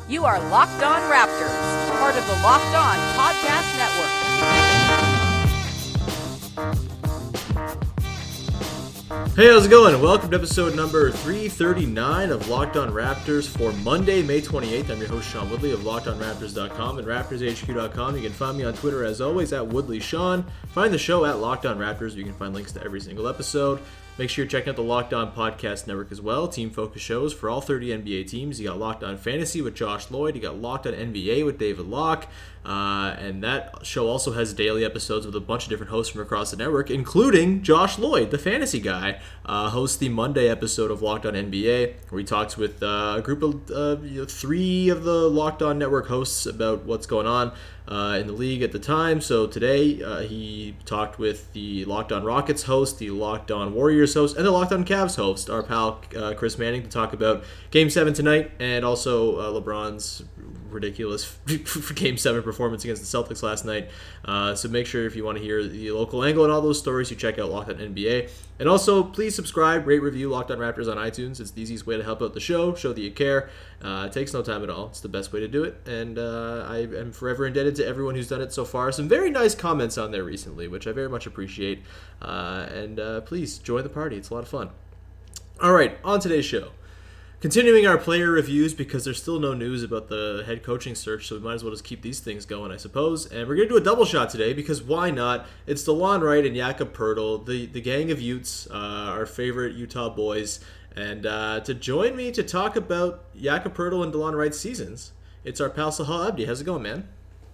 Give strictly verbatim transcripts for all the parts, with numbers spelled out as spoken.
You are Locked On Raptors, part of the Locked On Podcast Network. Hey, how's it going? Welcome to episode number three thirty-nine of Locked On Raptors for Monday, May twenty-eighth. I'm your host, Sean Woodley of Locked On Raptors dot com and Raptors H Q dot com. You can find me on Twitter, as always, at WoodleySean. Find the show at Locked On Raptors. You can find links to every single episode. Make sure you're checking out the Locked On Podcast Network as well. Team-focused shows for all thirty N B A teams. You got Locked On Fantasy with Josh Lloyd. You got Locked On N B A with David Locke. Uh, and that show also has daily episodes with a bunch of different hosts from across the network, including Josh Lloyd, the fantasy guy, uh, hosts the Monday episode of Locked On N B A, where he talks with uh, a group of uh, you know, three of the Locked On Network hosts about what's going on uh, in the league at the time. So today uh, he talked with the Locked On Rockets host, the Locked On Warriors host, and the Locked On Cavs host, our pal uh, Chris Manning, to talk about Game seven tonight and also uh, LeBron's ridiculous Game seven performance against the Celtics last night. Uh, so make sure if you want to hear the local angle and all those stories, you check out Locked On N B A. And also, please subscribe, rate, review Locked On Raptors on iTunes. It's the easiest way to help out the show, show that you care. Uh, it takes no time at all. It's the best way to do it. And uh, I am forever indebted to everyone who's done it so far. Some very nice comments on there recently, which I very much appreciate. Uh, and uh, please join the party. It's a lot of fun. All right, on today's show. Continuing our player reviews, because there's still no news about the head coaching search, so we might as well just keep these things going, I suppose. And we're going to do a double shot today, because why not? It's DeLon Wright and Jakob Poeltl, the, the gang of Utes, uh, our favorite Utah boys. And uh, to join me to talk about Jakob Poeltl and DeLon Wright's seasons, it's our pal Sahal Abdi. How's it going, man?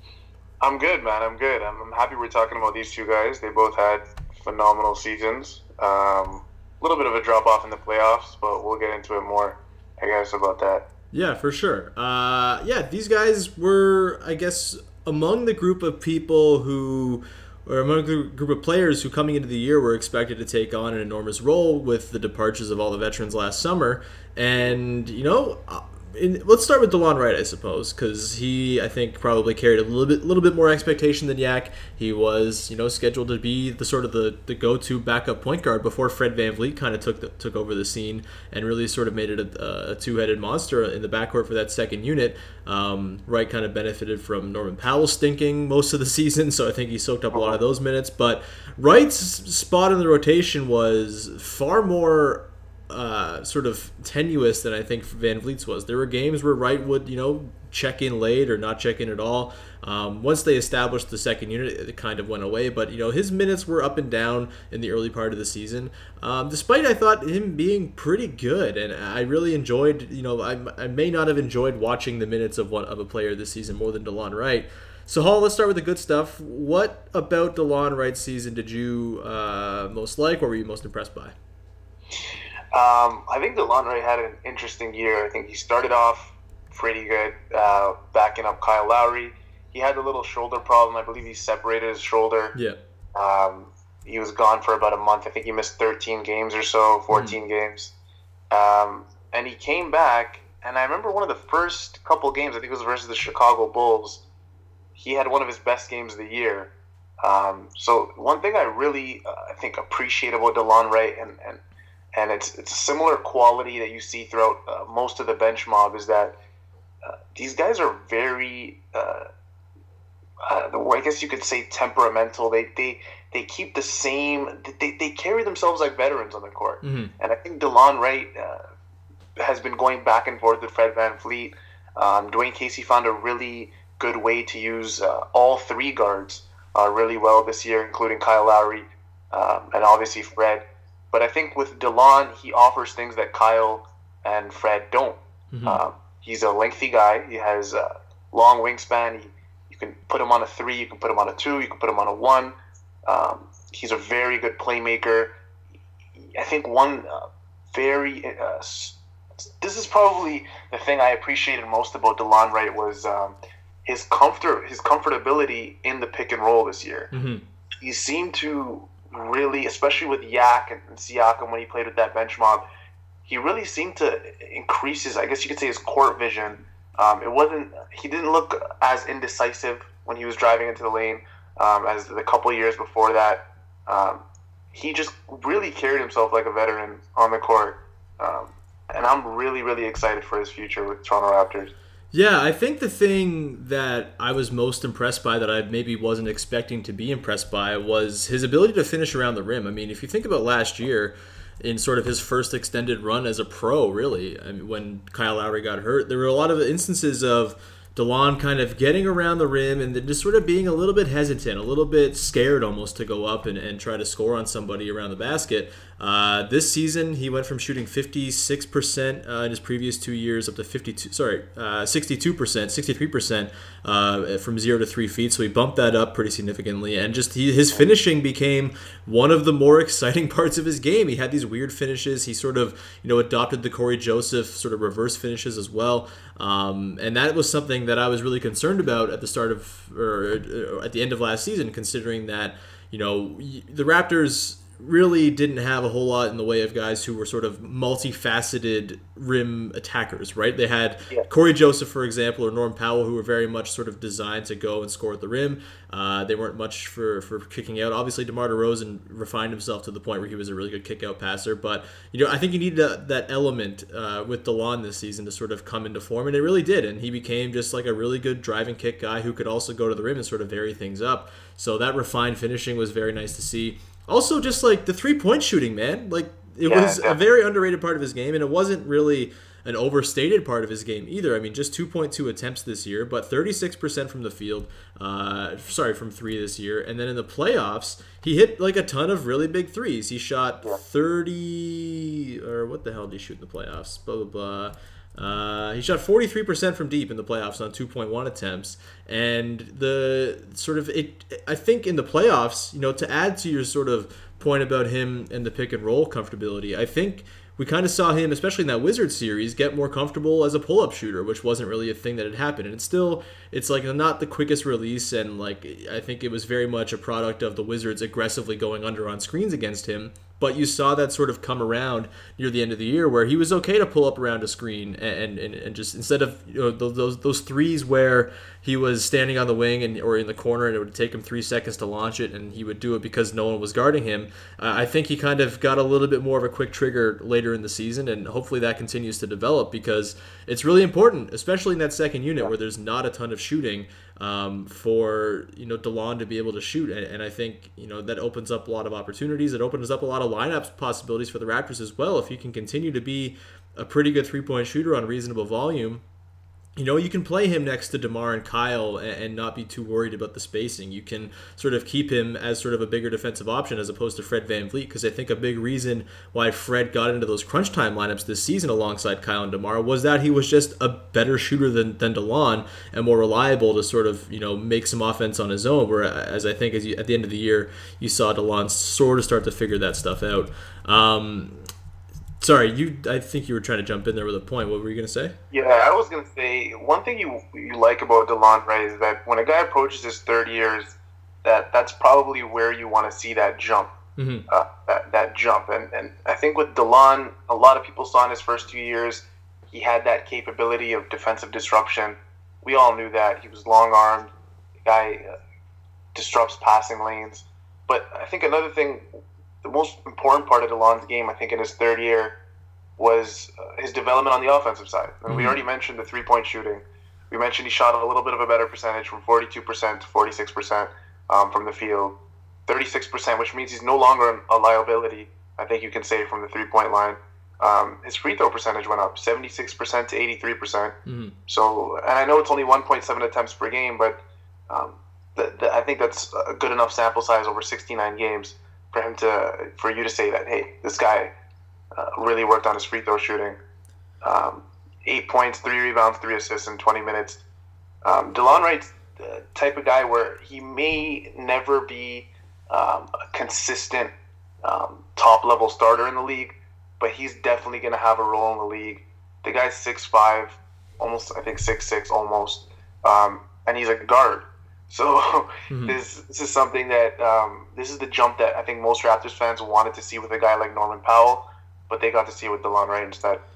I'm good, man. I'm good. I'm, I'm happy we're talking about these two guys. They both had phenomenal seasons. Um, a little bit of a drop-off in the playoffs, but we'll get into it more, I guess, about that. Yeah, for sure. Uh, yeah, these guys were, I guess, among the group of people who, or among the group of players who coming into the year were expected to take on an enormous role with the departures of all the veterans last summer. And, you know, in, let's start with DeLon Wright, I suppose, because he, I think, probably carried a little bit, little bit more expectation than Yak. He was, you know, scheduled to be the sort of the, the go-to backup point guard before Fred VanVleet kind of took the, took over the scene and really sort of made it a, a two-headed monster in the backcourt for that second unit. Um, Wright kind of benefited from Norman Powell stinking most of the season, so I think he soaked up a lot of those minutes. But Wright's spot in the rotation was far more Uh, sort of tenuous than I think VanVleet's was. There were games where Wright would, you know, check in late or not check in at all. Um, once they established the second unit, it kind of went away. But, you know, his minutes were up and down in the early part of the season, um, despite, I thought, him being pretty good. And I really enjoyed, you know, I, I may not have enjoyed watching the minutes of one of a player this season more than DeLon Wright. So, Hall, let's start with the good stuff. What about DeLon Wright's season did you uh, most like, or were you most impressed by? Um, I think DeLon Wright had an interesting year. I think he started off pretty good, uh, backing up Kyle Lowry. He had a little shoulder problem. I believe he separated his shoulder. Yeah. Um, he was gone for about a month. I think he missed thirteen games or so, fourteen mm. games. Um, and he came back, and I remember one of the first couple games, I think it was versus the Chicago Bulls, he had one of his best games of the year. Um, so one thing I really, uh, I think, appreciate about DeLon Wright, and, and And it's it's a similar quality that you see throughout uh, most of the bench mob, is that uh, these guys are very, uh, uh, I guess you could say, temperamental. They they, they keep the same, they, they carry themselves like veterans on the court. Mm-hmm. And I think DeLon Wright uh, has been going back and forth with Fred VanVleet. Um, Dwayne Casey found a really good way to use uh, all three guards uh, really well this year, including Kyle Lowry um, and obviously Fred. But I think with DeLon, he offers things that Kyle and Fred don't. Mm-hmm. Um, he's a lengthy guy. He has a long wingspan. He, you can put him on a three. You can put him on a two. You can put him on a one. Um, he's a very good playmaker. I think one uh, very uh, – this is probably the thing I appreciated most about DeLon Wright was um, his comfort, his comfortability in the pick and roll this year. Mm-hmm. He seemed to – really, especially with Yak and Siakam when he played with that bench mob, he really seemed to increase his, I guess you could say, his court vision. Um, it wasn't, he didn't look as indecisive when he was driving into the lane um, as the couple of years before that. Um, he just really carried himself like a veteran on the court. Um, and I'm really, really excited for his future with Toronto Raptors. Yeah, I think the thing that I was most impressed by that I maybe wasn't expecting to be impressed by was his ability to finish around the rim. I mean, if you think about last year, in sort of his first extended run as a pro, really, I mean, when Kyle Lowry got hurt, there were a lot of instances of DeLon kind of getting around the rim and then just sort of being a little bit hesitant, a little bit scared almost to go up and, and try to score on somebody around the basket. Uh, this season, he went from shooting fifty-six percent uh, in his previous two years up to fifty-two, sorry, uh, sixty-two percent, sixty-three percent uh, from zero to three feet. So he bumped that up pretty significantly. And just he, his finishing became one of the more exciting parts of his game. He had these weird finishes. He sort of, you know, adopted the Corey Joseph sort of reverse finishes as well. Um, and that was something that I was really concerned about at the start of, or at the end of last season, considering that, you know, the Raptors really didn't have a whole lot in the way of guys who were sort of multifaceted rim attackers, right? They had yeah. Corey Joseph, for example, or Norm Powell, who were very much sort of designed to go and score at the rim. Uh, they weren't much for, for kicking out. Obviously, DeMar DeRozan refined himself to the point where he was a really good kick-out passer. But, you know, I think you need that, that element uh, with DeLon this season to sort of come into form, and it really did. And he became just like a really good driving kick guy who could also go to the rim and sort of vary things up. So that refined finishing was very nice to see. Also, just like the three-point shooting, man. Like, it yeah, was yeah. a very underrated part of his game, and it wasn't really an overstated part of his game either. I mean, just two point two attempts this year, but thirty-six percent from the field. Uh, sorry, from three this year. And then in the playoffs, he hit like a ton of really big threes. He shot thirty, or what the hell did he shoot in the playoffs? Blah, blah, blah. Uh, he shot forty-three percent from deep in the playoffs on two point one attempts, and the sort of it. I think in the playoffs, you know, to add to your sort of point about him and the pick and roll comfortability, I think we kind of saw him, especially in that Wizards series, get more comfortable as a pull-up shooter, which wasn't really a thing that had happened. And it's still, it's like not the quickest release, and like I think it was very much a product of the Wizards aggressively going under on screens against him. But you saw that sort of come around near the end of the year where he was okay to pull up around a screen and and, and just instead of, you know, those those threes where he was standing on the wing and or in the corner and it would take him three seconds to launch it and he would do it because no one was guarding him. Uh, I think he kind of got a little bit more of a quick trigger later in the season, and hopefully that continues to develop because it's really important, especially in that second unit where there's not a ton of shooting. Um, for, you know, DeLon to be able to shoot. And, and I think, you know, that opens up a lot of opportunities. It opens up a lot of lineups possibilities for the Raptors as well. If he can continue to be a pretty good three-point shooter on reasonable volume, you know, you can play him next to DeMar and Kyle and, and not be too worried about the spacing. You can sort of keep him as sort of a bigger defensive option as opposed to Fred VanVleet, because I think a big reason why Fred got into those crunch time lineups this season alongside Kyle and DeMar was that he was just a better shooter than, than DeLon and more reliable to sort of, you know, make some offense on his own, whereas I think as you, at the end of the year, you saw DeLon sort of start to figure that stuff out. Um, Sorry, you. I think you were trying to jump in there with a point. What were you going to say? Yeah, I was going to say, one thing you you like about DeLon, right, is that when a guy approaches his third years, that that's probably where you want to see that jump, mm-hmm. uh, that, that jump. And, and I think with DeLon, a lot of people saw in his first two years, he had that capability of defensive disruption. We all knew that. He was long-armed. The guy uh, disrupts passing lanes. But I think another thing, the most important part of DeLon's game, I think, in his third year was uh, his development on the offensive side. And mm-hmm. we already mentioned the three-point shooting. We mentioned he shot a little bit of a better percentage from forty-two percent to forty-six percent um, from the field. thirty-six percent, which means he's no longer a liability, I think you can say, from the three-point line. Um, his free throw percentage went up seventy-six percent to eighty-three percent. Mm-hmm. So, and I know it's only one point seven attempts per game, but um, the, the, I think that's a good enough sample size over sixty-nine games for him to, for you to say that, hey, this guy uh, really worked on his free throw shooting. Um, eight points, three rebounds, three assists in twenty minutes. Um, DeLon Wright's the type of guy where he may never be um, a consistent um, top-level starter in the league, but he's definitely going to have a role in the league. The guy's six five, almost, I think six six almost, um, and he's a guard. So mm-hmm. this this is something that um, this is the jump that I think most Raptors fans wanted to see with a guy like Norman Powell, but they got to see it with DeLon Wright instead.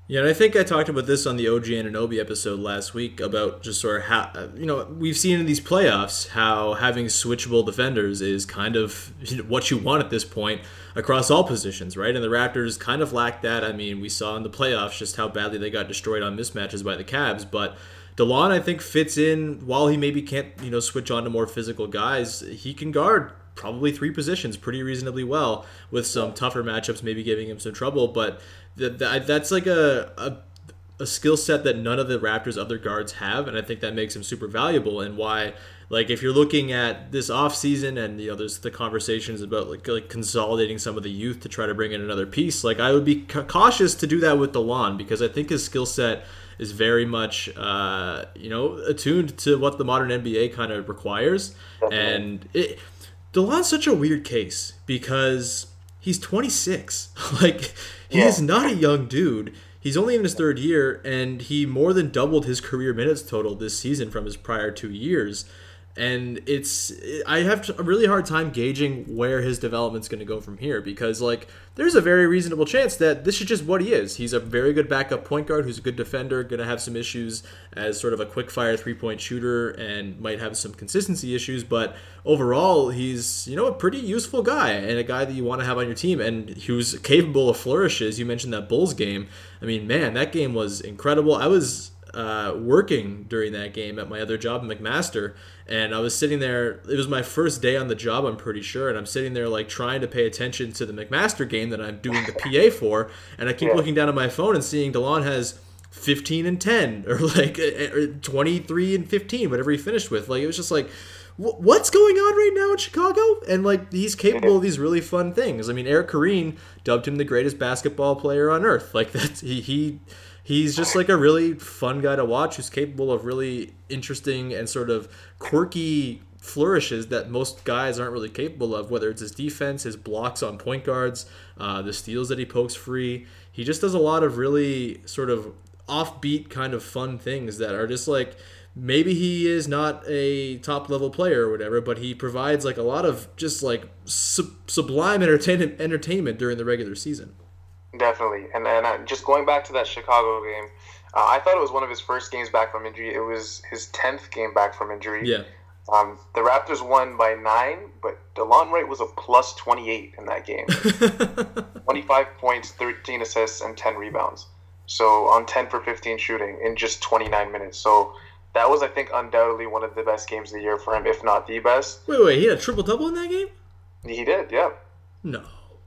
Yeah, and I think I talked about this on the O G Anunoby episode last week about just sort of how, you know, we've seen in these playoffs how having switchable defenders is kind of what you want at this point across all positions, right? And the Raptors kind of lack that. I mean, we saw in the playoffs just how badly they got destroyed on mismatches by the Cavs, but DeLon, I think, fits in. While he maybe can't, you know, switch on to more physical guys, he can guard probably three positions pretty reasonably well, with some tougher matchups maybe giving him some trouble. But th- th- that's like a, a a skill set that none of the Raptors' other guards have, and I think that makes him super valuable. And why, like, if you're looking at this offseason and, you know, there's the conversations about like, like consolidating some of the youth to try to bring in another piece, like I would be ca- cautious to do that with DeLon, because I think his skill set is very much, uh, you know, attuned to what the modern N B A kind of requires. And it, DeLon's such a weird case because he's twenty-six. Like, he yeah. is not a young dude. He's only in his third year, and he more than doubled his career minutes total this season from his prior two years. And it's, I have a really hard time gauging where his development's going to go from here, because, like, there's a very reasonable chance that this is just what he is. He's a very good backup point guard who's a good defender, going to have some issues as sort of a quick-fire three-point shooter, and might have some consistency issues, but overall, he's, you know, a pretty useful guy, and a guy that you want to have on your team, and who's capable of flourishes. You mentioned that Bulls game. I mean, man, that game was incredible. I was uh, working during that game at my other job in McMaster, and I was sitting there. It was my first day on the job, I'm pretty sure, and I'm sitting there like trying to pay attention to the McMaster game that I'm doing the P A for, and I keep yeah. looking down at my phone and seeing DeLon has fifteen and ten, or like or twenty-three and fifteen, whatever he finished with. Like, it was just like, what's going on right now in Chicago? And like, he's capable of these really fun things. I mean, Eric Koreen dubbed him the greatest basketball player on earth. Like, that's he he he's just like a really fun guy to watch, who's capable of really interesting and sort of quirky flourishes that most guys aren't really capable of, whether it's his defense, his blocks on point guards, uh, the steals that he pokes free. He just does a lot of really sort of offbeat kind of fun things that are just like, maybe he is not a top level player or whatever, but he provides like a lot of just like sub- sublime entertainment entertainment during the regular season. Definitely. And and uh, just going back to that Chicago game, uh, I thought it was one of his first games back from injury. It was his tenth game back from injury. Yeah. Um, the Raptors won by nine, but DeLon Wright was a plus twenty-eight in that game. twenty-five points, thirteen assists, and ten rebounds. So on ten for fifteen shooting in just twenty-nine minutes. So that was, I think, undoubtedly one of the best games of the year for him, if not the best. Wait, wait, he had a triple-double in that game? He did, yeah. No.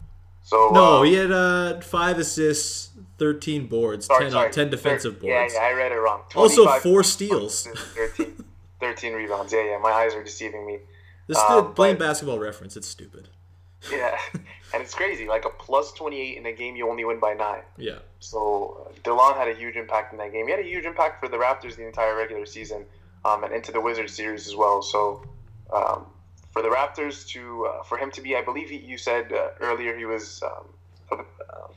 So No, uh, he had uh, five assists, thirteen boards, sorry, ten, sorry. ten defensive Thir- boards. Yeah, yeah, I read it wrong. Also, four steals. thirteen, thirteen rebounds. Yeah, yeah, my eyes are deceiving me. This is Um, the plain but- basketball reference. It's stupid. Yeah, and it's crazy. Like a plus twenty-eight in a game, you only win by nine. Yeah. So uh, DeLon had a huge impact in that game. He had a huge impact for the Raptors the entire regular season, um, and into the Wizards series as well. So um, for the Raptors to, uh, for him to be, I believe he, you said uh, earlier he was, um, uh,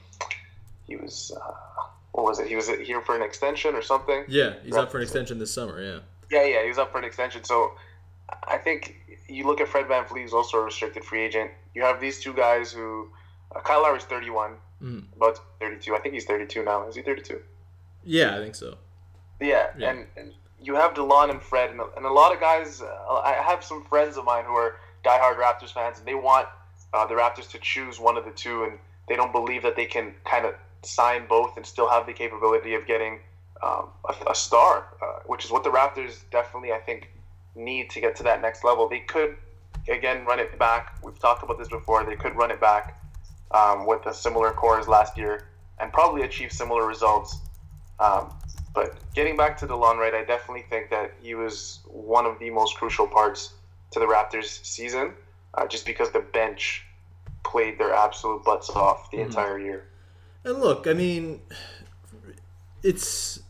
he was, uh, what was it? He was here for an extension or something. Yeah, he's up for an extension this summer. Yeah. Yeah, yeah, he was up for an extension. So I think you look at Fred VanVleet, who's also a restricted free agent. You have these two guys who, uh, Kyle Lowry's thirty-one, Mm. about thirty-two. I think he's thirty-two now. Is he thirty-two? Yeah, I think so. Yeah, Yeah. And, and you have DeLon and Fred, and, and a lot of guys. Uh, I have some friends of mine who are diehard Raptors fans, and they want uh, the Raptors to choose one of the two, and they don't believe that they can kind of sign both and still have the capability of getting um, a, a star, uh, which is what the Raptors definitely, I think, need to get to that next level. They could, again, run it back. We've talked about this before. They could run it back um, with a similar core as last year and probably achieve similar results. Um, but getting back to DeLon Wright, I definitely think that he was one of the most crucial parts to the Raptors season, uh, just because the bench played their absolute butts off the mm-hmm. entire year. And look, I mean, it's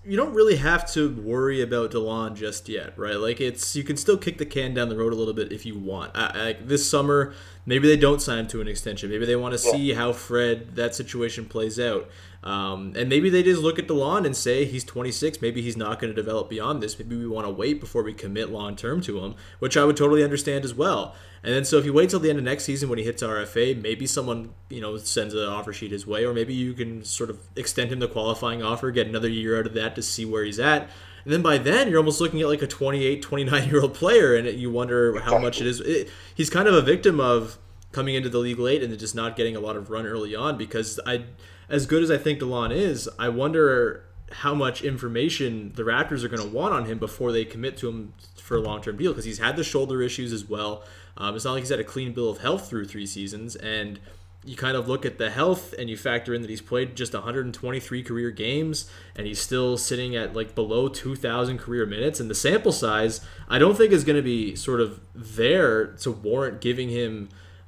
you don't really have to worry about DeLon just yet, right? Like it's you can still kick the can down the road a little bit if you want. I, I, this summer, maybe they don't sign him to an extension. Maybe they want to yeah. see how Fred that situation plays out, um, and maybe they just look at DeLon and say he's twenty-six. Maybe he's not going to develop beyond this. Maybe we want to wait before we commit long term to him, which I would totally understand as well. And then so if you wait till the end of next season when he hits R F A, maybe someone, you know, sends an offer sheet his way, or maybe you can sort of extend him the qualifying offer, get another year out of that to see where he's at. And then by then you're almost looking at like a twenty-eight, twenty-nine-year-old player, and you wonder how much it is. It, he's kind of a victim of coming into the league late and just not getting a lot of run early on, because I, as good as I think DeLon is, I wonder how much information the Raptors are going to want on him before they commit to him for a long-term deal, because he's had the shoulder issues as well. Um, it's not like he's had a clean bill of health through three seasons, and you kind of look at the health and you factor in that he's played just one hundred twenty-three career games, and he's still sitting at like below two thousand career minutes, and the sample size I don't think is going to be sort of there to warrant giving him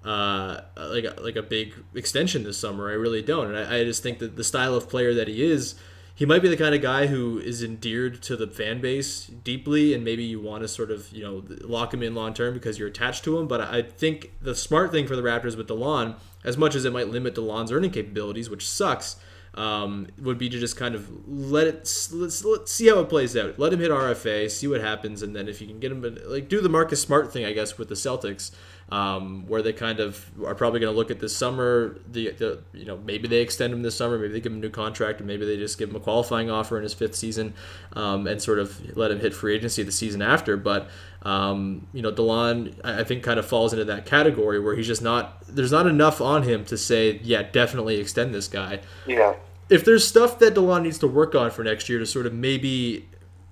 uh, like a, like a big extension this summer. I really don't, and I, I just think that the style of player that he is, he might be the kind of guy who is endeared to the fan base deeply, and maybe you want to sort of, you know, lock him in long term because you're attached to him. But I think the smart thing for the Raptors with DeLon, as much as it might limit DeLon's earning capabilities, which sucks, um, would be to just kind of let it let's, let's see how it plays out. Let him hit R F A, see what happens, and then if you can get him, like do the Marcus Smart thing, I guess, with the Celtics. Um, where they kind of are probably going to look at this summer, the, the you know maybe they extend him this summer, maybe they give him a new contract, and maybe they just give him a qualifying offer in his fifth season, um, and sort of let him hit free agency the season after. But um, you know, DeLon, I think, kind of falls into that category where he's just not there's not enough on him to say, yeah, definitely extend this guy. Yeah. If there's stuff that DeLon needs to work on for next year to sort of maybe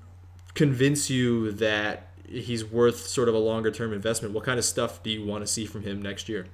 convince you that he's worth sort of a longer term investment, what kind of stuff do you want to see from him next year?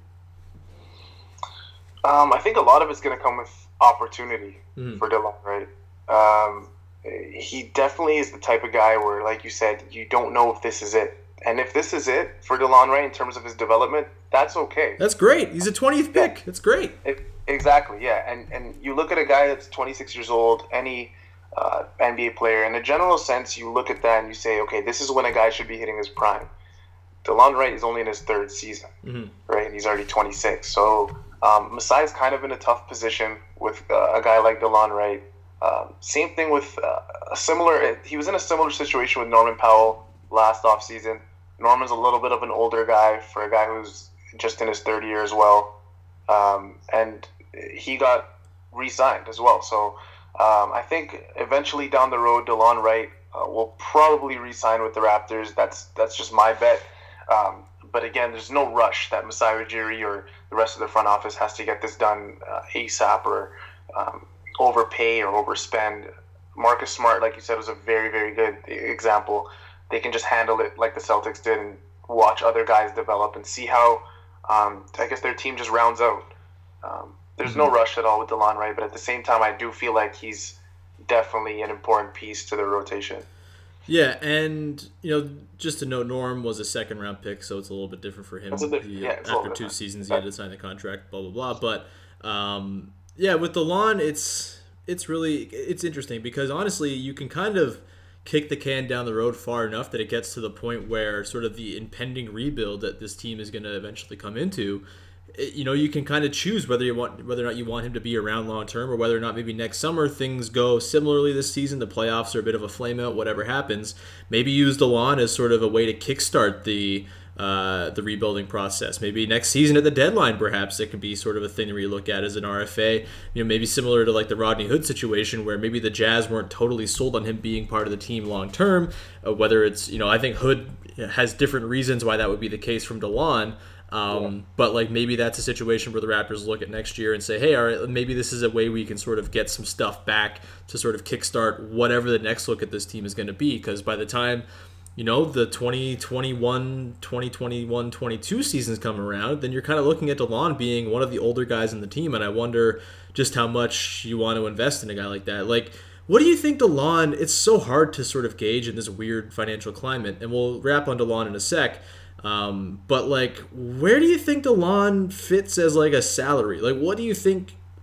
Um, I think a lot of it's going to come with opportunity mm-hmm. for DeLon, right? Um, he definitely is the type of guy where, like you said, you don't know if this is it. And if this is it for DeLon Wright in terms of his development, that's okay. That's great. He's a twentieth pick. That's great. It, exactly, yeah. And and you look at a guy that's twenty-six years old, any uh, N B A player, in a general sense, you look at that and you say, okay, this is when a guy should be hitting his prime. DeLon Wright is only in his third season, mm-hmm. right? And he's already twenty-six. So um, Masai's kind of in a tough position with uh, a guy like DeLon Wright. Um, same thing with uh, a similar. He was in a similar situation with Norman Powell last offseason. Norman's a little bit of an older guy for a guy who's just in his third year as well, um, and he got re-signed as well. So um, I think eventually down the road, DeLon Wright uh, will probably re-sign with the Raptors. That's that's just my bet. Um, but again, there's no rush that Masai Ujiri or the rest of the front office has to get this done uh, ASAP or um, overpay or overspend. Marcus Smart, like you said, was a very, very good example. They can just handle it like the Celtics did and watch other guys develop and see how, um, I guess, their team just rounds out. Um, there's mm-hmm. no rush at all with DeLon Wright, but at the same time, I do feel like he's definitely an important piece to the rotation. Yeah, and, you know, just to note, Norm was a second-round pick, so it's a little bit different for him. Bit, he, yeah, after two seasons, he had to sign the contract, blah, blah, blah. But, um, yeah, with DeLon, it's it's really it's interesting because, honestly, you can kind of kick the can down the road far enough that it gets to the point where sort of the impending rebuild that this team is going to eventually come into, it, you know, you can kind of choose whether you want whether or not you want him to be around long term or whether or not maybe next summer things go similarly this season. The playoffs are a bit of a flame out, whatever happens. Maybe use DeLon as sort of a way to kickstart the uh, the rebuilding process. Maybe next season at the deadline, perhaps it could be sort of a thing where you look at as an R F A. You know, maybe similar to like the Rodney Hood situation, where maybe the Jazz weren't totally sold on him being part of the team long term. Uh, whether it's, you know, I think Hood has different reasons why that would be the case from DeLon. Um, yeah. But like maybe that's a situation where the Raptors look at next year and say, hey, all right, maybe this is a way we can sort of get some stuff back to sort of kickstart whatever the next look at this team is going to be. Because by the time, you know, the twenty twenty-one, twenty twenty-one, twenty-two seasons come around, then you're kind of looking at DeLon being one of the older guys in the team. And I wonder just how much you want to invest in a guy like that. Like, what do you think DeLon, it's so hard to sort of gauge in this weird financial climate, and we'll wrap on DeLon in a sec. Um, but like, where do you think DeLon fits as like a salary? Like, what do you think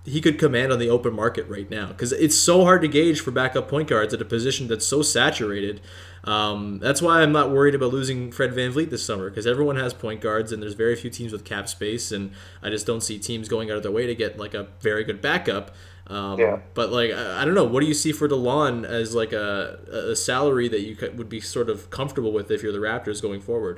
he could command on the open market right now, because it's so hard to gauge for backup point guards at a position that's so saturated. Um, that's why I'm not worried about losing Fred VanVleet this summer, because everyone has point guards and there's very few teams with cap space, and I just don't see teams going out of their way to get like a very good backup. Um, yeah. But like I, I don't know, what do you see for DeLon as like a, a salary that you could, would be sort of comfortable with if you're the Raptors going forward?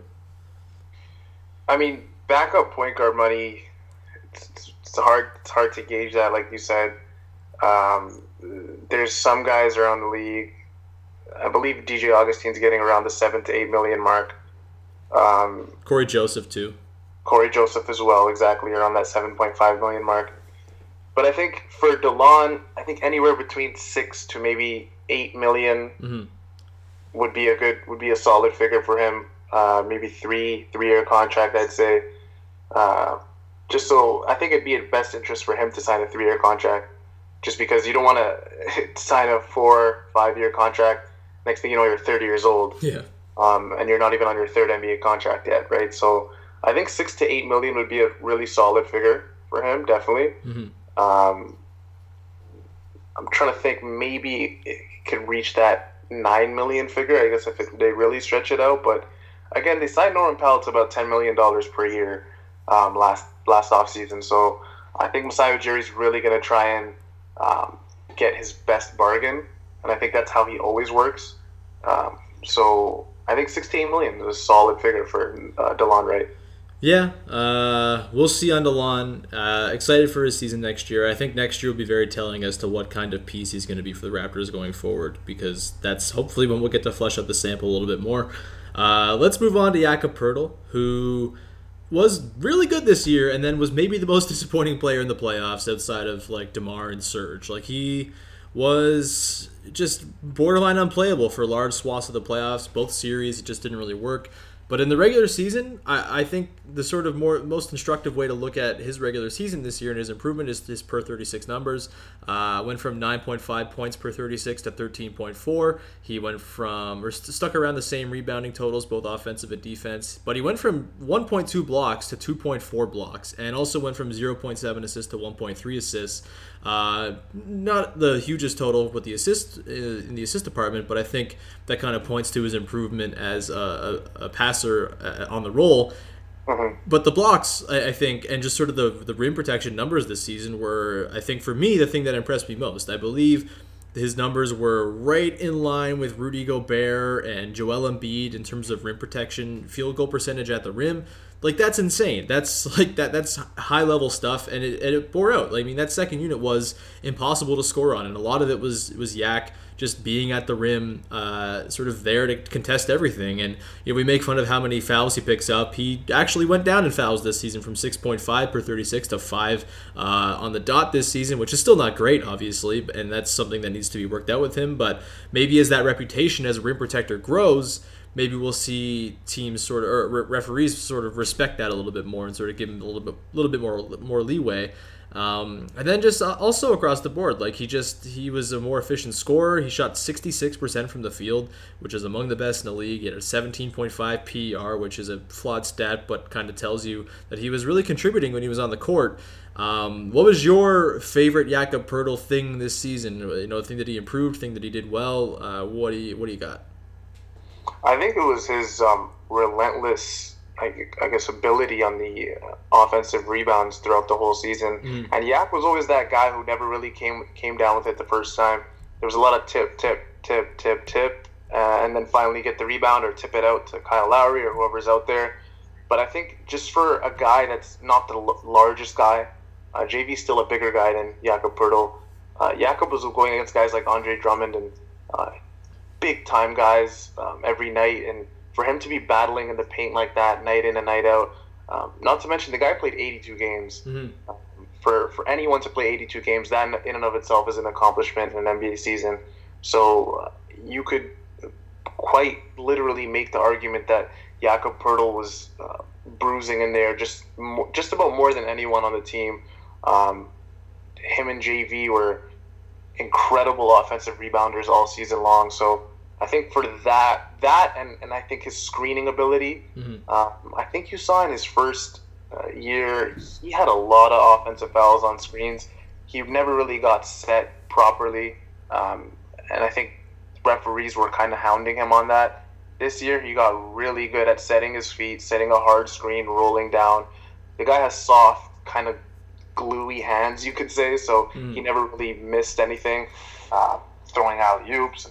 I mean, backup point guard money. It's, it's hard. It's hard to gauge that, like you said. Um, there's some guys around the league. I believe D J Augustine's getting around the seven to eight million mark. Um, Corey Joseph too. Corey Joseph as well, exactly around that seven point five million mark. But I think for DeLon, I think anywhere between six to maybe eight million mm-hmm. would be a good, would be a solid figure for him. Uh, maybe three, three year contract, I'd say. Uh, Just so I think it'd be in best interest for him to sign a three-year contract, just because you don't want to sign a four, five-year contract. Next thing you know, you're thirty years old, yeah, um, and you're not even on your third N B A contract yet, right? So I think six to eight million would be a really solid figure for him, definitely. Mm-hmm. Um, I'm trying to think, maybe it could reach that nine million figure, I guess, if it, they really stretch it out. But again, they signed Norman Powell to about ten million dollars per year um, last. last offseason. So I think Masai Ujiri's really going to try and um, get his best bargain, and I think that's how he always works. Um, so I think six to eight million is a solid figure for uh, DeLon Wright. Yeah, uh, we'll see on DeLon. Uh, excited for his season next year. I think next year will be very telling as to what kind of piece he's going to be for the Raptors going forward, because that's hopefully when we'll get to flesh out the sample a little bit more. Uh, let's move on to Jakob Poeltl, who was really good this year and then was maybe the most disappointing player in the playoffs outside of like DeMar and Serge. Like, he was just borderline unplayable for large swaths of the playoffs. Both series, it just didn't really work. But in the regular season, I, I think the sort of more most instructive way to look at his regular season this year and his improvement is his per thirty-six numbers. Uh, went from nine point five points per thirty-six to thirteen point four. He went from, or st- stuck around the same rebounding totals, both offensive and defense. But he went from one point two blocks to two point four blocks, and also went from zero point seven assists to one point three assists. Uh, not the hugest total with the assist uh, in the assist department, but I think that kind of points to his improvement as a, a, a passer uh, on the roll. Mm-hmm. But the blocks, I, I think, and just sort of the the rim protection numbers this season were, I think, for me, the thing that impressed me most. I believe his numbers were right in line with Rudy Gobert and Joel Embiid in terms of rim protection, field goal percentage at the rim. Like, that's insane. That's like that. That's high level stuff, and it, and it bore out. I mean, that second unit was impossible to score on, and a lot of it was was Yak just being at the rim, uh, sort of there to contest everything. And you know, we make fun of how many fouls he picks up. He actually went down in fouls this season from six point five per thirty-six to five uh, on the dot this season, which is still not great, obviously, and that's something that needs to be worked out with him. But maybe as that reputation as a rim protector grows, maybe we'll see teams sort of, or referees sort of respect that a little bit more and sort of give him a little bit, little bit more, more leeway. Um, and then just also across the board, like he just, he was a more efficient scorer. He shot sixty-six percent from the field, which is among the best in the league. He had a seventeen point five P E R, which is a flawed stat, but kind of tells you that he was really contributing when he was on the court. Um, what was your favorite Jakob Poeltl thing this season? You know, the thing that he improved, thing that he did well. Uh, what do you, what do you got? I think it was his um, relentless, I, I guess, ability on the offensive rebounds throughout the whole season. Mm. And Yak was always that guy who never really came came down with it the first time. There was a lot of tip, tip, tip, tip, tip, uh, and then finally get the rebound or tip it out to Kyle Lowry or whoever's out there. But I think just for a guy that's not the l- largest guy, uh, J V's still a bigger guy than Jakob Poeltl. Uh, Jakob was going against guys like Andre Drummond and uh, big time guys um, every night, and for him to be battling in the paint like that night in and night out, um, not to mention the guy played eighty-two games. Mm-hmm. Um, for for anyone to play eighty-two games, that in and of itself is an accomplishment in an N B A season. So uh, you could quite literally make the argument that Jakob Poeltl was uh, bruising in there just mo- just about more than anyone on the team. Um, him and J V were incredible offensive rebounders all season long. So I think for that, that and, and I think his screening ability, Mm-hmm. um, I think you saw in his first uh, year, he had a lot of offensive fouls on screens. he never really got set properly, um, and I think referees were kind of hounding him on that. This year, he got really good at setting his feet, setting a hard screen, rolling down. The guy has soft, kind of gluey hands, you could say, so mm. he never really missed anything, uh, throwing alley-oops.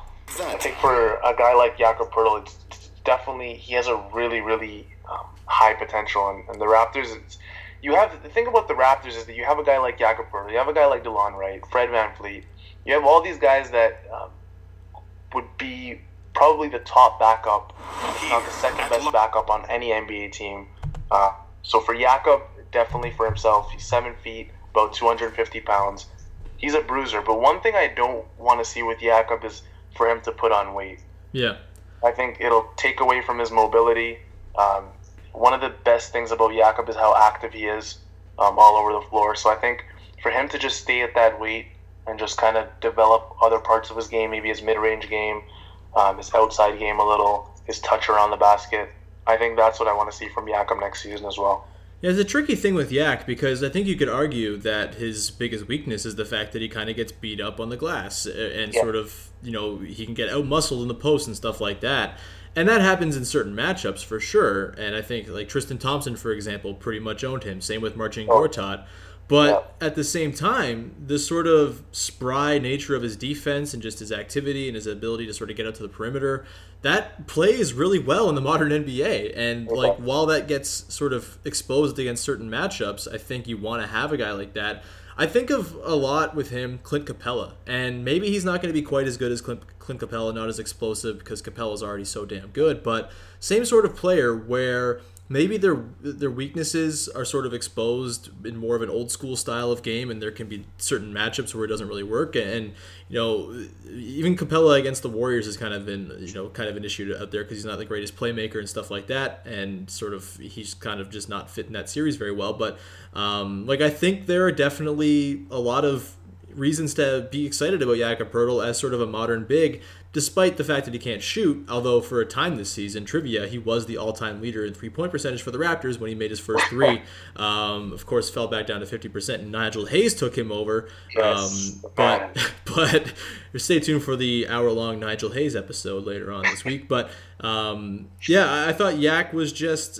I think for a guy like Jakob Poeltl, it's definitely, he has a really, really um, high potential. And, and the Raptors, it's, you have, the thing about the Raptors is that you have a guy like Jakob Poeltl, you have a guy like DeLon Wright, Fred VanVleet. You have all these guys that um, would be probably the top backup, if not the second best backup on any N B A team. Uh, so for Jakob, definitely for himself, he's seven feet, about two hundred fifty pounds. He's a bruiser. But one thing I don't want to see with Jakob is for him to put on weight. Yeah. I think it'll take away from his mobility. Um, one of the best things about Jakob is how active he is um, all over the floor. So I think for him to just stay at that weight and just kind of develop other parts of his game, maybe his mid-range game, um, his outside game a little, his touch around the basket, I think that's what I want to see from Jakob next season as well. Yeah, it's a tricky thing with Yak because I think you could argue that his biggest weakness is the fact that he kind of gets beat up on the glass and yeah. sort of, you know, he can get out-muscled in the post and stuff like that. And that happens in certain matchups for sure. And I think like Tristan Thompson, for example, pretty much owned him. Same with Marcin oh. Gortat. But yeah. at the same time, the sort of spry nature of his defense and just his activity and his ability to sort of get out to the perimeter, that plays really well in the modern N B A. And okay. like while that gets sort of exposed against certain matchups, I think you want to have a guy like that. I think of a lot with him, Clint Capella. And maybe he's not going to be quite as good as Clint, Clint Capella, not as explosive because Capella's already so damn good. But same sort of player where maybe their their weaknesses are sort of exposed in more of an old school style of game, and there can be certain matchups where it doesn't really work. And you know, even Capella against the Warriors has kind of been you know kind of an issue out there because he's not the greatest playmaker and stuff like that, and sort of he's kind of just not fit in that series very well. But um, like I think there are definitely a lot of reasons to be excited about Jakob Poeltl as sort of a modern big, despite the fact that he can't shoot, although for a time this season, trivia, he was the all-time leader in three-point percentage for the Raptors when he made his first three. Um, of course, fell back down to fifty percent, and Nigel Hayes took him over. Yes. Um, but but stay tuned for the hour-long Nigel Hayes episode later on this week. But um, yeah, I thought Yak was just...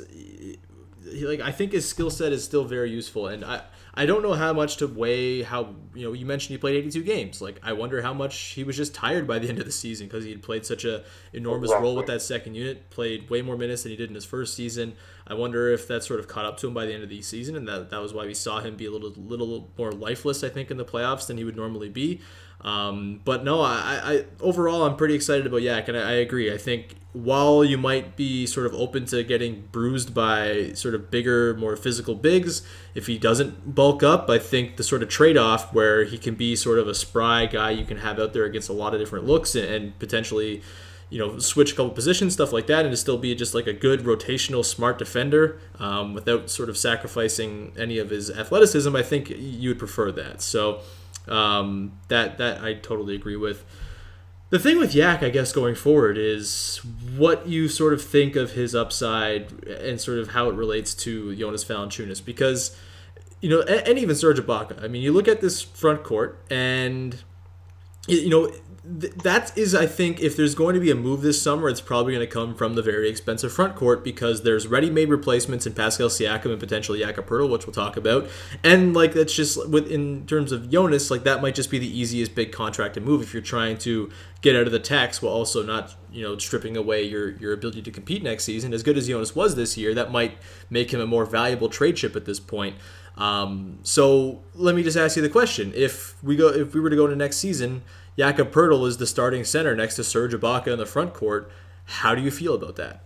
like I think his skill set is still very useful, and I I don't know how much to weigh how you know you mentioned he played eighty-two games. Like I wonder how much he was just tired by the end of the season because he had played such a enormous exactly. role with that second unit, played way more minutes than he did in his first season. I wonder if that sort of caught up to him by the end of the season, and that that was why we saw him be a little little more lifeless, I think, in the playoffs than he would normally be. Um, but no, I, I overall I'm pretty excited about Yak, and I, I agree. I think while you might be sort of open to getting bruised by sort of bigger, more physical bigs, if he doesn't bulk up, I think the sort of trade-off where he can be sort of a spry guy you can have out there against a lot of different looks and, and potentially, you know, switch a couple positions, stuff like that, and to still be just like a good rotational, smart defender um, without sort of sacrificing any of his athleticism, I think you would prefer that. So um, that that I totally agree with. The thing with Yak, I guess, going forward is what you sort of think of his upside and sort of how it relates to Jonas Valanciunas. Because, you know, and, and even Serge Ibaka. I mean, you look at this front court and, you know, th- that is, I think, if there's going to be a move this summer, it's probably going to come from the very expensive front court because there's ready-made replacements in Pascal Siakam and potentially Jakob Poeltl, which we'll talk about. And, like, that's just, with in terms of Jonas, like, that might just be the easiest big contract to move if you're trying to get out of the tax while also not, you know, stripping away your, your ability to compete next season. As good as Jonas was this year, that might make him a more valuable trade chip at this point. Um, so let me just ask you the question: If we go, if we were to go to next season, Jakob Poeltl is the starting center next to Serge Ibaka in the front court. How do you feel about that?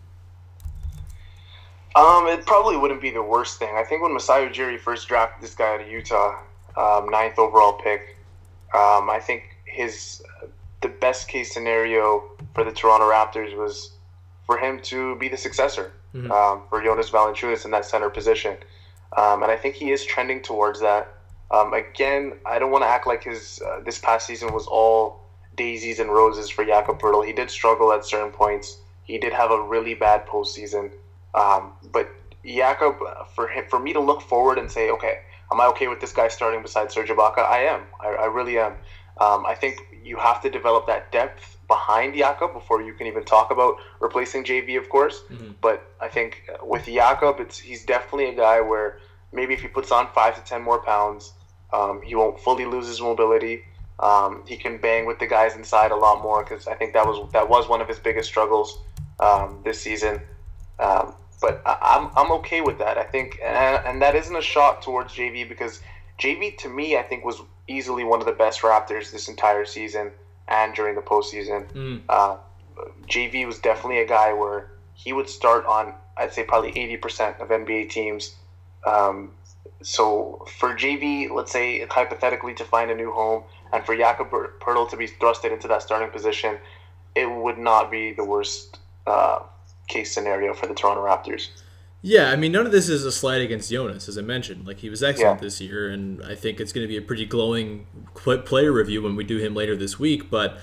Um, it probably wouldn't be the worst thing. I think when Masai Ujiri first drafted this guy out of Utah, um, ninth overall pick, um, I think his the best case scenario for the Toronto Raptors was for him to be the successor mm-hmm. um, for Jonas Valanciunas in that center position. Um, and I think he is trending towards that. Um, again, I don't want to act like his uh, this past season was all daisies and roses for Jakob Poeltl. He did struggle at certain points. He did have a really bad postseason. Um, but Jakob, for him, for me to look forward and say, okay, am I okay with this guy starting beside Serge Ibaka? I am. I, I really am. Um, I think you have to develop that depth behind Jakob before you can even talk about replacing J V, of course. Mm-hmm. But I think with Jakob, it's he's definitely a guy where maybe if he puts on five to ten more pounds, um, he won't fully lose his mobility. Um, he can bang with the guys inside a lot more because I think that was that was one of his biggest struggles um, this season. Um, but I, I'm I'm okay with that. I think, and, and that isn't a shot towards J V because J V to me I think was easily one of the best Raptors this entire season and during the postseason. Mm. Uh, J V was definitely a guy where he would start on I'd say probably eighty percent of N B A teams. Um, so for J V, let's say hypothetically to find a new home, and for Jakob Poeltl to be thrusted into that starting position, it would not be the worst uh, case scenario for the Toronto Raptors. Yeah, I mean, none of this is a slight against Jonas, as I mentioned. Like, he was excellent yeah. this year, and I think it's going to be a pretty glowing player review when we do him later this week. But,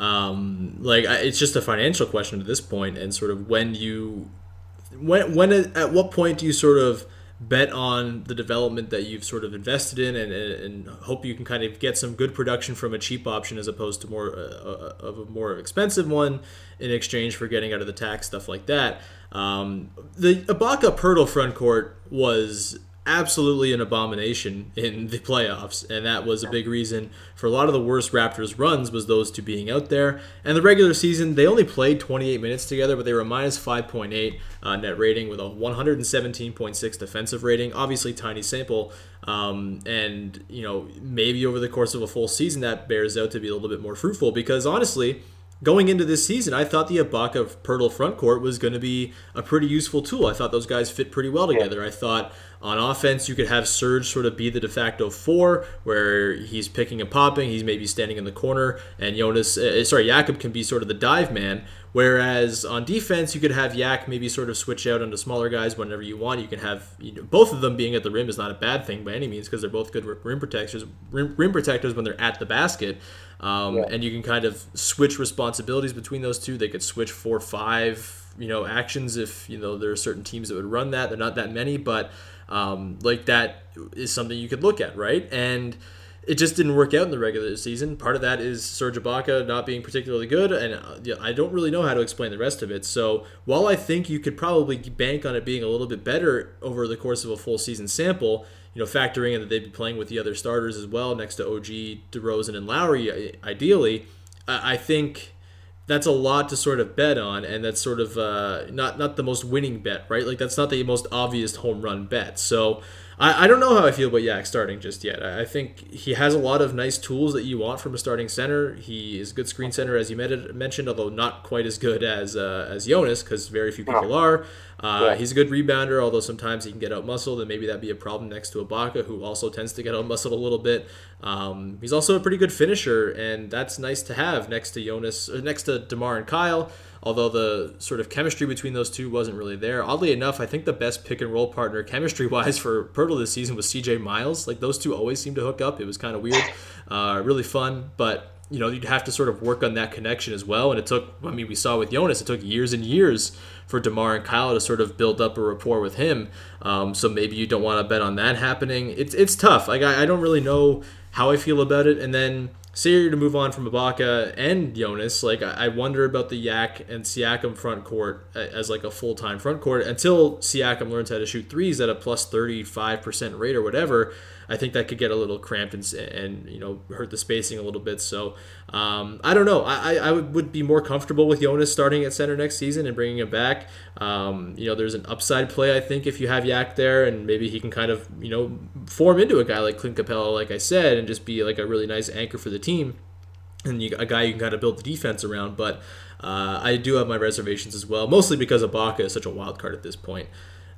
um, like, it's just a financial question at this point, and sort of when you, when, when, at what point do you sort of bet on the development that you've sort of invested in and, and hope you can kind of get some good production from a cheap option as opposed to more uh, of a more expensive one in exchange for getting out of the tax, stuff like that. Um, the Ibaka Poeltl front court was absolutely an abomination in the playoffs, and that was a big reason for a lot of the worst Raptors runs was those two being out there. And the regular season, they only played twenty-eight minutes together, but they were minus five point eight uh, net rating with a one seventeen point six defensive rating. Obviously, tiny sample, um, and you know maybe over the course of a full season that bears out to be a little bit more fruitful because honestly, going into this season, I thought the Ibaka Poeltl front court was going to be a pretty useful tool. I thought those guys fit pretty well together. I thought on offense, you could have Serge sort of be the de facto four, where he's picking and popping, he's maybe standing in the corner, and Jonas, uh, sorry, Jakob can be sort of the dive man. Whereas on defense, you could have Yak maybe sort of switch out onto smaller guys whenever you want. You can have you know, both of them being at the rim is not a bad thing by any means because they're both good rim protectors. Rim, rim protectors when they're at the basket, um, yeah. and you can kind of switch responsibilities between those two. They could switch four, five, you know, actions if you know there are certain teams that would run that. They're not that many, but um, like that is something you could look at, right? And it just didn't work out in the regular season. Part of that is Serge Ibaka not being particularly good, and uh, I don't really know how to explain the rest of it. So while I think you could probably bank on it being a little bit better over the course of a full season sample, you know, factoring in that they'd be playing with the other starters as well next to O G, DeRozan, and Lowry, ideally, I think that's a lot to sort of bet on, and that's sort of uh, not not the most winning bet, right? Like that's not the most obvious home run bet. So I, I don't know how I feel about Yak starting just yet. I, I think he has a lot of nice tools that you want from a starting center. He is a good screen center, as you mentioned, although not quite as good as uh, as Jonas, because very few people are. Uh, yeah. He's a good rebounder, although sometimes he can get out-muscled, and maybe that'd be a problem next to Ibaka, who also tends to get out-muscled a little bit. Um, he's also a pretty good finisher, and that's nice to have next to Jonas, or next to DeMar and Kyle, although the sort of chemistry between those two wasn't really there. Oddly enough, I think the best pick-and-roll partner chemistry-wise for Poeltl this season was C J Miles. Like, those two always seemed to hook up. It was kind of weird, uh, really fun, but you know, you'd have to sort of work on that connection as well. And it took, I mean, we saw with Jonas, it took years and years for DeMar and Kyle to sort of build up a rapport with him. Um, so maybe you don't want to bet on that happening. It's it's tough. Like, I, I don't really know how I feel about it. And then say you're to move on from Ibaka and Jonas, like I, I wonder about the Yak and Siakam front court as like a full-time front court until Siakam learns how to shoot threes at a plus thirty-five percent rate or whatever. I think that could get a little cramped and, and you know hurt the spacing a little bit. So um, I don't know. I, I would, would be more comfortable with Jonas starting at center next season and bringing him back. Um, you know, there's an upside play I think if you have Yak there, and maybe he can kind of you know form into a guy like Clint Capella, like I said, and just be like a really nice anchor for the team, and you, a guy you can kind of build the defense around. But uh, I do have my reservations as well, mostly because Ibaka is such a wild card at this point.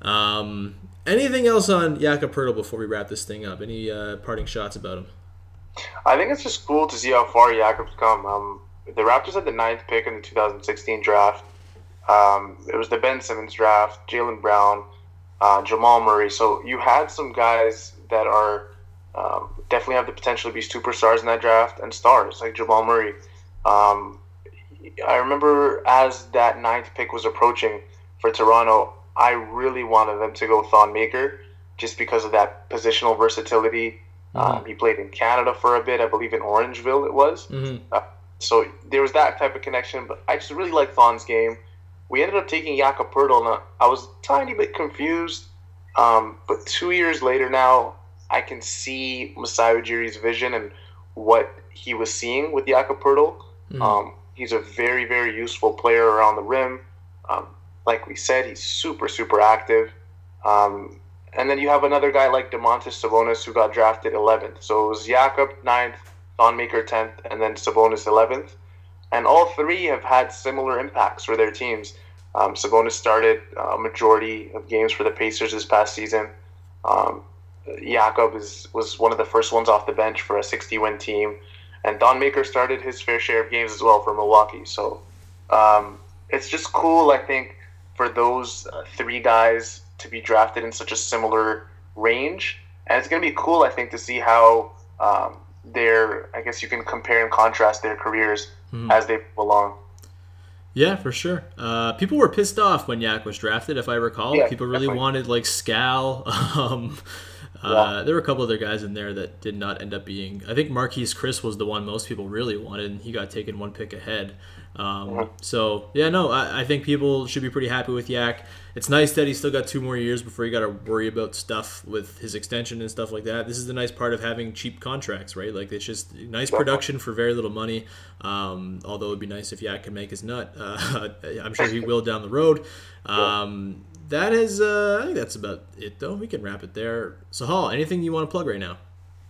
Um, anything else on Jakob Poeltl before we wrap this thing up? Any uh, parting shots about him? I think it's just cool to see how far Jakob's come. Um, the Raptors had the ninth pick in the two thousand sixteen draft. Um, it was the Ben Simmons draft, Jaylen Brown, uh, Jamal Murray. So you had some guys that are um, definitely have the potential to be superstars in that draft and stars like Jamal Murray. Um, I remember as that ninth pick was approaching for Toronto, I really wanted them to go Thon Maker. just because of that positional versatility. Mm-hmm. Um, he played in Canada for a bit, I believe in Orangeville it was. Mm-hmm. Uh, so there was that type of connection, but I just really like Thon's game. We ended up taking Jakob Poeltl, and I was a tiny bit confused. Um, but two years later now, I can see Masai Ujiri's vision and what he was seeing with Jakob Poeltl. Mm-hmm. Um, he's a very, very useful player around the rim. Um, like we said, he's super, super active. Um, and then you have another guy like Domantas Sabonis who got drafted eleventh. So it was Jakob ninth, Thon-Maker tenth, and then Sabonis eleventh. And all three have had similar impacts for their teams. Um, Sabonis started a majority of games for the Pacers this past season. Um, Jakob is, was one of the first ones off the bench for a sixty-win team. And Thon-Maker started his fair share of games as well for Milwaukee. So um, it's just cool, I think, for those uh, three guys to be drafted in such a similar range. And it's going to be cool, I think, to see how um, their, I guess you can compare and contrast their careers mm-hmm. as they move along. Yeah, for sure. Uh, people were pissed off when Yak was drafted, if I recall. Yeah, people really definitely. wanted, like, Scal. Um, uh, yeah. There were a couple other guys in there that did not end up being... I think Marquise Chris was the one most people really wanted, and he got taken one pick ahead. Um, Mm-hmm. So, yeah, no, I, I think people should be pretty happy with Yak. It's nice that he's still got two more years before you got to worry about stuff with his extension and stuff like that. This is the nice part of having cheap contracts, right? Like, it's just nice production for very little money. Um, although it would be nice if Yak can make his nut. Uh, I'm sure he will down the road. Um, that is, uh, I think that's about it, though. We can wrap it there. So, Hall, anything you want to plug right now?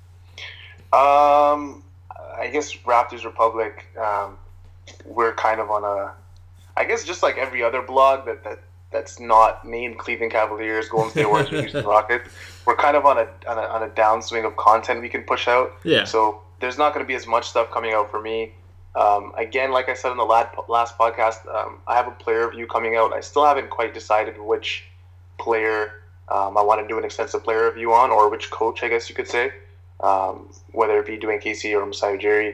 Um, I guess Raptors Republic, um, we're kind of on a, I guess just like every other blog that, that that's not named Cleveland Cavaliers, Golden State Warriors, or Houston Rockets, we're kind of on a, on a on a downswing of content we can push out. Yeah. So there's not going to be as much stuff coming out for me. Um, again, like I said in the last, last podcast, um, I have a player review coming out. I still haven't quite decided which player um, I want to do an extensive player review on, or which coach, I guess you could say, um, whether it be Dwayne Casey or Masai Ujiri.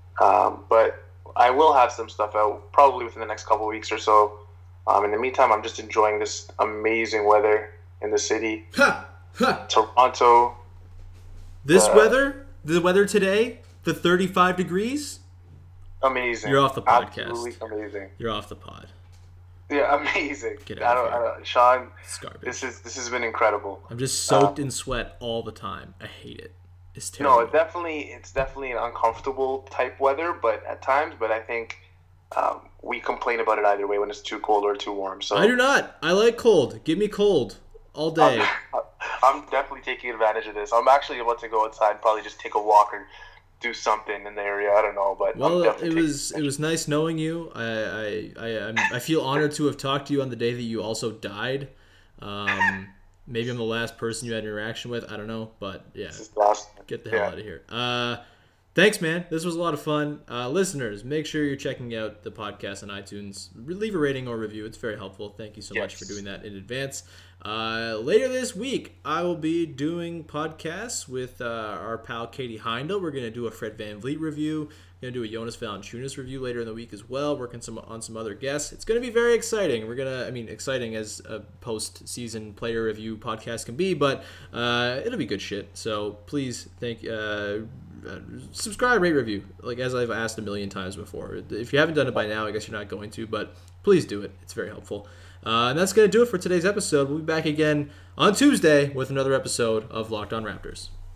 Um, but I will have some stuff out probably within the next couple of weeks or so. Um, in the meantime, I'm just enjoying this amazing weather in the city. Ha! Ha! Toronto. This uh, weather? The weather today? The thirty-five degrees? Amazing. You're off the podcast. Absolutely amazing. You're off the pod. Yeah, amazing. Get I out don't, of I here. don't, Sean, It's garbage. this is this has been incredible. I'm just soaked Um, in sweat all the time. I hate it. It's No, terrible. it definitely it's definitely an uncomfortable type weather, but at times, but I think um, we complain about it either way when it's too cold or too warm. So I do not. I like cold. Give me cold all day. I'm, I'm definitely taking advantage of this. I'm actually about to go outside and probably just take a walk or do something in the area. I don't know, but I'm Well, definitely it taking was it was nice knowing you. I I I, I'm, I feel honored to have talked to you on the day that you also died. Um, maybe I'm the last person you had an interaction with. I don't know, but yeah, This is the last. get the hell yeah. out of here. Uh, thanks, man. This was a lot of fun. Uh, listeners, make sure you're checking out the podcast on iTunes. Leave a rating or review. It's very helpful. Thank you so much Yes. for doing that in advance. Uh, later this week, I will be doing podcasts with uh, our pal Katie Heindel. We're going to do a Fred VanVleet review. Going to do a Jonas Valanciunas review later in the week as well, working some on some other guests. It's going to be very exciting. We're going to, I mean, exciting as a post-season player review podcast can be, but uh, it'll be good shit. So please thank, uh, uh, subscribe, rate, review. Like as I've asked a million times before. If you haven't done it by now, I guess you're not going to, but please do it. It's very helpful. Uh, and that's going to do it for today's episode. We'll be back again on Tuesday with another episode of Locked On Raptors.